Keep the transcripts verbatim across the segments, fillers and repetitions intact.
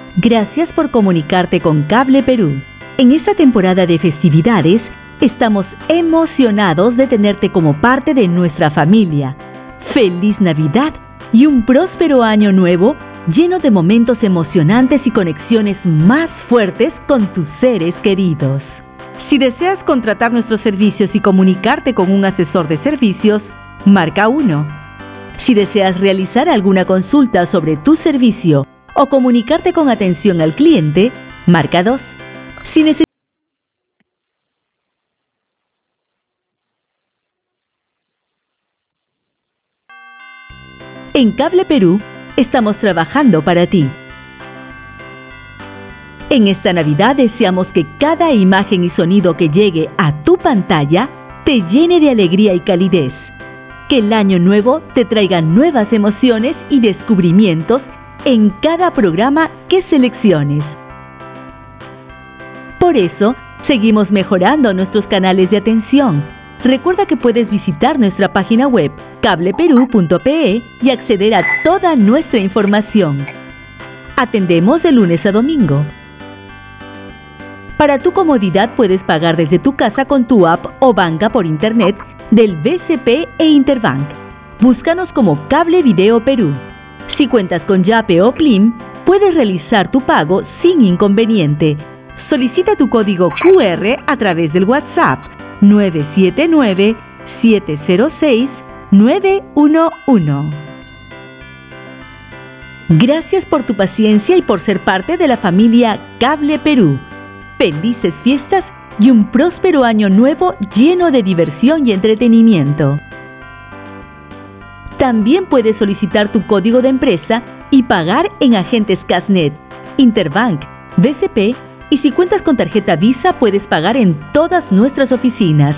Gracias por comunicarte con Cable Perú. En esta temporada de festividades, estamos emocionados de tenerte como parte de nuestra familia. ¡Feliz Navidad y un próspero año nuevo lleno de momentos emocionantes y conexiones más fuertes con tus seres queridos! Si deseas contratar nuestros servicios y comunicarte con un asesor de servicios, marca uno. Si deseas realizar alguna consulta sobre tu servicio o comunicarte con atención al cliente, marca dos. Si necesitas En Cable Perú, estamos trabajando para ti. En esta Navidad deseamos que cada imagen y sonido que llegue a tu pantalla te llene de alegría y calidez. Que el año nuevo te traiga nuevas emociones y descubrimientos en cada programa que selecciones. Por eso, seguimos mejorando nuestros canales de atención. Recuerda que puedes visitar nuestra página web cable perú punto pe y acceder a toda nuestra información. Atendemos de lunes a domingo. Para tu comodidad puedes pagar desde tu casa con tu app o banca por internet del B C P e Interbank. Búscanos como Cable Video Perú. Si cuentas con Yape o Plim, puedes realizar tu pago sin inconveniente. Solicita tu código Q R a través del WhatsApp nueve siete nueve, siete cero seis, nueve uno uno. Gracias por tu paciencia y por ser parte de la familia Cable Perú. Felices fiestas y un próspero año nuevo lleno de diversión y entretenimiento. También puedes solicitar tu código de empresa y pagar en agentes Casnet, Interbank, B C P y si cuentas con tarjeta Visa puedes pagar en todas nuestras oficinas.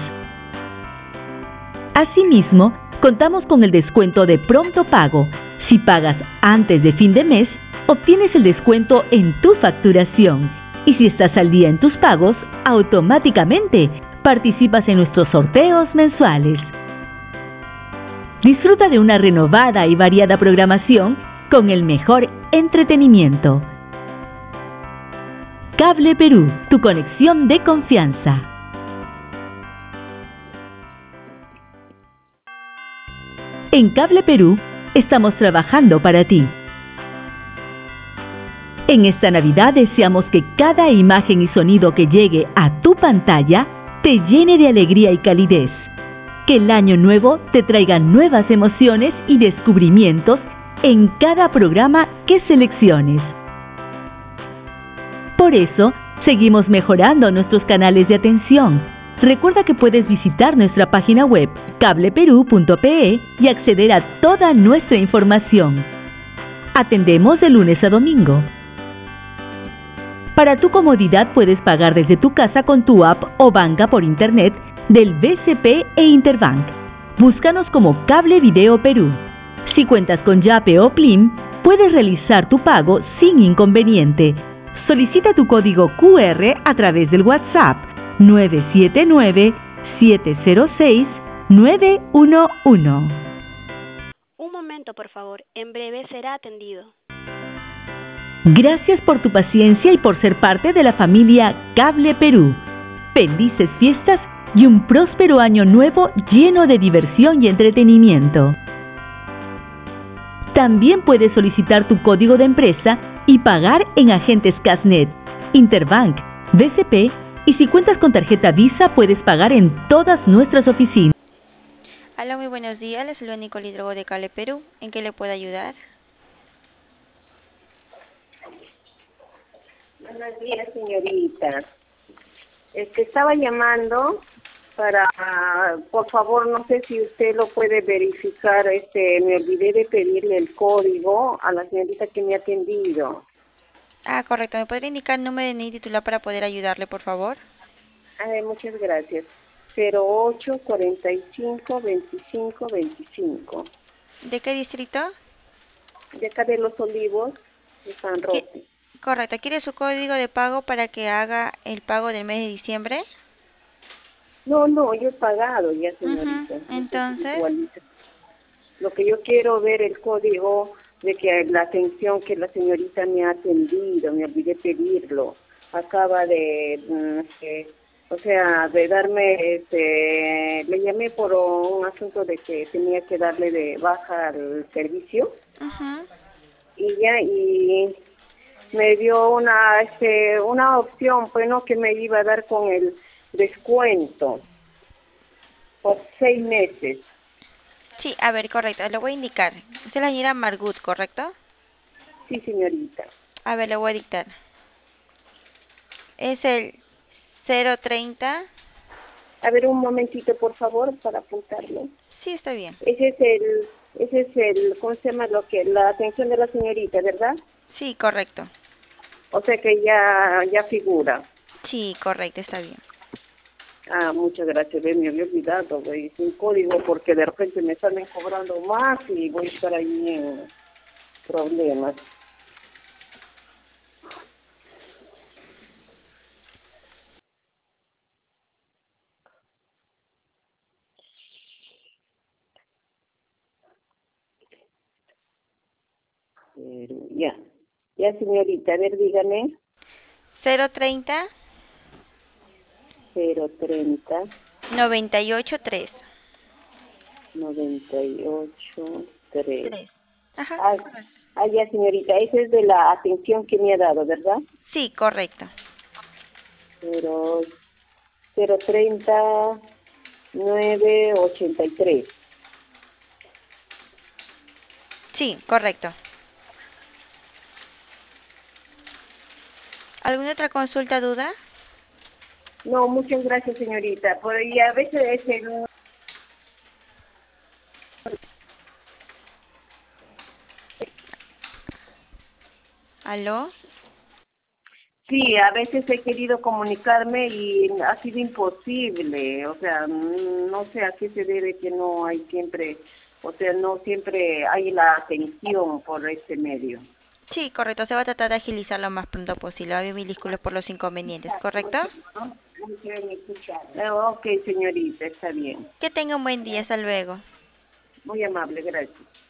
Asimismo, contamos con el descuento de pronto pago. Si pagas antes de fin de mes, obtienes el descuento en tu facturación. Y si estás al día en tus pagos, automáticamente participas en nuestros sorteos mensuales. Disfruta de una renovada y variada programación con el mejor entretenimiento. Cable Perú, tu conexión de confianza. En Cable Perú, estamos trabajando para ti. En esta Navidad deseamos que cada imagen y sonido que llegue a tu pantalla te llene de alegría y calidez. Que el año nuevo te traiga nuevas emociones y descubrimientos en cada programa que selecciones. Por eso, seguimos mejorando nuestros canales de atención. Recuerda que puedes visitar nuestra página web cable perú punto pe y acceder a toda nuestra información. Atendemos de lunes a domingo. Para tu comodidad puedes pagar desde tu casa con tu app o banca por internet del B C P e Interbank. Búscanos como Cable Video Perú. Si cuentas con Yape o Plim, puedes realizar tu pago sin inconveniente. Solicita tu código Q R a través del WhatsApp nueve siete nueve, siete cero seis, nueve uno uno. Un momento, por favor. En breve será atendido. Gracias por tu paciencia y por ser parte de la familia Cable Perú. Felices fiestas y un próspero año nuevo lleno de diversión y entretenimiento. También puedes solicitar tu código de empresa y pagar en agentes Casnet, Interbank, B C P y si cuentas con tarjeta Visa puedes pagar en todas nuestras oficinas. Hola, muy buenos días. Les saluda Nicole Hidrogo de Cable Perú. ¿En qué le puedo ayudar? Buenos días, señorita. Este, estaba llamando para, por favor, no sé si usted lo puede verificar, este, me olvidé de pedirle el código a la señorita que me ha atendido. Ah, correcto. ¿Me podría indicar el número de N I titular para poder ayudarle, por favor? Ay, muchas gracias. cero ocho, cuarenta y cinco, veinticinco, veinticinco. ¿De qué distrito? De acá de Los Olivos, de San Roque. Correcto. ¿Quiere su código de pago para que haga el pago del mes de diciembre? No, no, yo he pagado ya, señorita. Uh-huh. Entonces, Lo que yo quiero ver el código de que la atención que la señorita me ha atendido, me olvidé pedirlo, acaba de, mm, este, o sea, de darme, este, le llamé por un asunto de que tenía que darle de baja al servicio, Ajá. y ya, y me dio una, este, una opción, pues, ¿no?, que me iba a dar con el descuento por seis meses. Sí, a ver, correcto, le voy a indicar. Esta es la señora Margut, ¿correcto? Sí, señorita. A ver, le voy a dictar. Es el cero treinta. A ver, un momentito, por favor, para apuntarlo. Sí, está bien. Ese es el, ese es el, ¿cómo se llama? Lo que, la atención de la señorita, ¿verdad? Sí, correcto. O sea que ya, ya figura. Sí, correcto, está bien. Ah, muchas gracias, ve, me había olvidado, güey, sin código, porque de repente me salen cobrando más y voy a estar ahí en problemas. Pero ya, ya señorita, a ver, dígame. cero treinta Cero treinta noventa y ocho tres. noventa y ocho tres. tres. Ajá, Ah, correcto. ah, ya señorita, esa es de la atención que me ha dado, ¿verdad? Sí, correcto. Pero cero treinta nueve ochenta y tres. Sí, correcto. ¿Alguna otra consulta, duda? No, muchas gracias señorita. Por ahí a veces es el... ¿Aló? Sí, a veces he querido comunicarme y ha sido imposible. O sea, mm, no sé a qué se debe que no hay siempre, o sea, no siempre hay la atención por este medio. Sí, correcto. Se va a tratar de agilizar lo más pronto posible. Va a mil disculpas por los inconvenientes, ¿correcto? Ah, ok, señorita, está bien. Que tenga un buen día. Hasta luego. Muy amable, gracias.